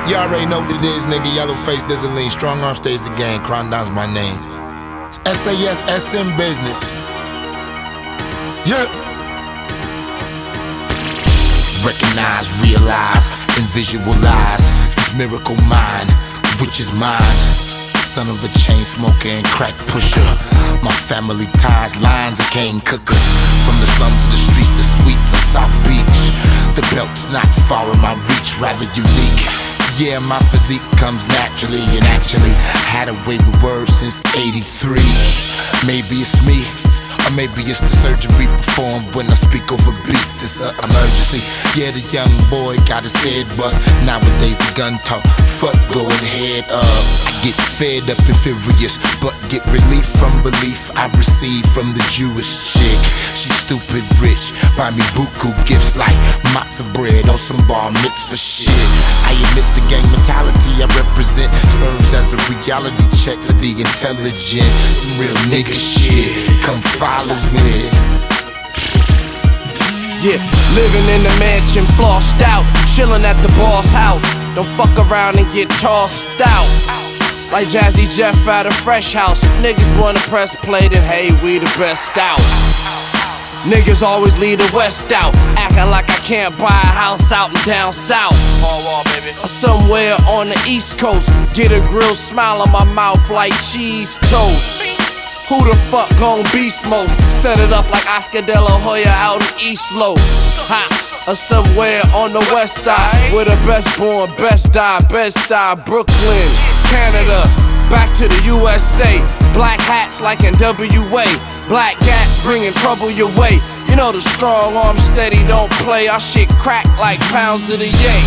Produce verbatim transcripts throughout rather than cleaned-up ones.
You already know what it is, nigga. Yellow face doesn't lean. Strong arm stays the game. Cron Down's my name. It's S A S S M business. Yeah. Recognize, realize, and visualize this miracle mind, which is mine. Son of a chain smoker and crack pusher. My family ties, lines of cane cookers. From the slum to the streets, the sweets of South Beach. The belt's not far in my reach, rather unique. Yeah, my physique comes naturally, and actually had a way with words since eighty-three. Maybe it's me, or maybe it's the surgery performed when I speak over beats. It's an emergency. Yeah, the young boy got his head bust. Nowadays the gun talk, fuck going head up. I get fed up and furious, but get relief from belief I receive from the Jewish chick. She's stupid rich, buy me buku gifts like matzah bread on some bar mitzvah shit. I admit the gang mentality I represent serves as a reality check for the intelligent. Some real nigga shit, come follow me. Yeah, living in the mansion, flossed out, chilling at the boss house. Don't fuck around and get tossed out. Like Jazzy Jeff at a fresh house. If niggas wanna press play, then hey, we the best out. Niggas always lead the west out, acting like I can't buy a house out and down south. Or somewhere on the east coast, get a grilled smile on my mouth like cheese toast. Who the fuck gon' beast most? Set it up like Oscar De La Hoya out in East Los. Ha! Or somewhere on the west side, where the best born, best die, best die, Brooklyn, Canada, back to the U S A. Black hats like in W A. Black gats bringing trouble your way. You know the strong arm steady don't play. Our shit crack like pounds of the yay.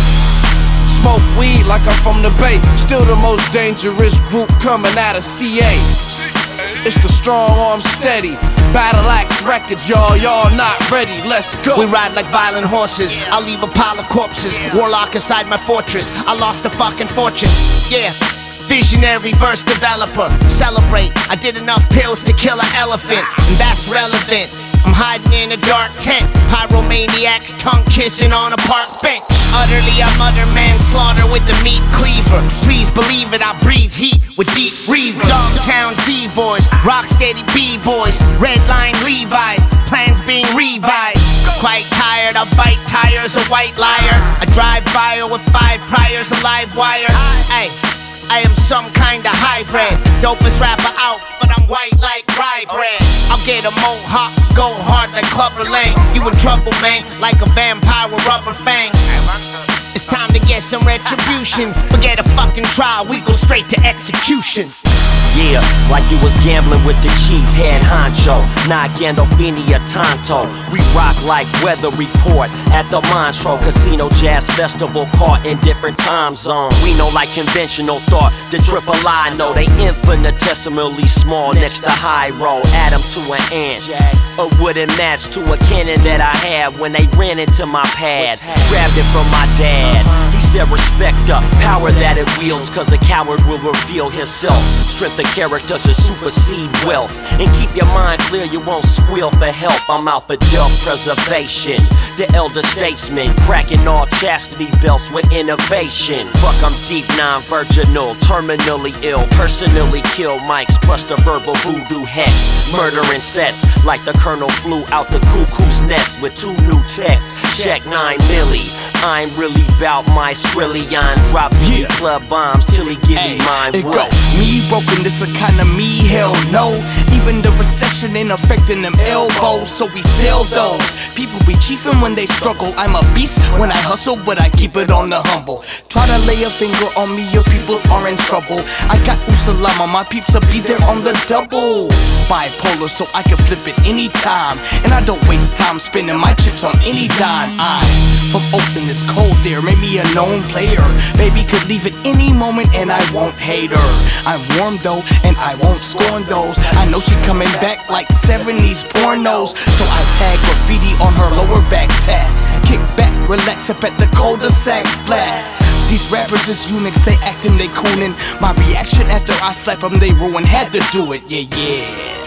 Smoke weed like I'm from the Bay. Still the most dangerous group coming out of C A. It's the strong arm steady. Battle Axe Records, y'all, y'all not ready, let's go. We ride like violent horses, I'll leave a pile of corpses. Warlock inside my fortress, I lost a fucking fortune. Yeah, visionary verse developer. Celebrate, I did enough pills to kill an elephant, and that's relevant. I'm hiding in a dark tent, pyromaniacs tongue kissing on a park bench. Utterly I mutter manslaughter with the meat cleaver. Please believe it, I breathe heat with deep reverb. Dogtown Z-boys, rocksteady B-boys, redline Levi's, plans being revised. Quite tired, I bite tires, a white liar. I drive fire with five priors, a live wire. Ay, I am some kind of hybrid, dopest rapper out, but I'm white like rye bread. I'll get a mohawk, go hard like Clubber Lang. You in trouble, man, like a vampire with rubber fangs. It's time to get some retribution. Forget a fucking trial, we go straight to execution. Yeah, like you was gambling with the chief head honcho, not Gandolfini or Tonto. We rock like weather report at the Montreux Casino Jazz Festival, caught in different time zones. We know like conventional thought, the triple I know they infinitesimally small next to high roll. Atom to an ant, a wooden match to a cannon that I had when they ran into my pad. Grabbed it from my dad. He said respect the power that it wields, cause a coward will reveal himself. Strength of character to supersede wealth, and keep your mind clear, you won't squeal for help. I'm out for self-preservation, the elder statesman, cracking all chastity belts with innovation. Fuck, I'm deep non-virginal, terminally ill, personally kill mics plus the verbal voodoo hex. Murdering sets like the colonel flew out the cuckoo's nest with two new texts. Check nine milli, I'm really bout my Skrillion. Drop yeah. club bombs till he give Ay, me mine. It go, me broken, this a kind of me, hell no. Even the recession ain't affecting them elbows, so we sell those. People be chiefin' when they struggle. I'm a beast when I hustle, but I keep it on the humble. Try to lay a finger on me, your people are in trouble. I got Usalama, my peeps will be there on the double. Bipolar, so I can flip it anytime, and I don't waste time spending my chips on any dime. I, from open this cold there, made me a known player. Baby could leave at any moment and I won't hate her. I'm warm though, and I won't scorn those. I know she coming back like seventies pornos, so I tag graffiti on her lower back tat. Kick back, relax up at the cul-de-sac flat. These rappers is eunuchs, they actin', they coonin'. My reaction after I slap them, they ruin, had to do it, yeah, yeah.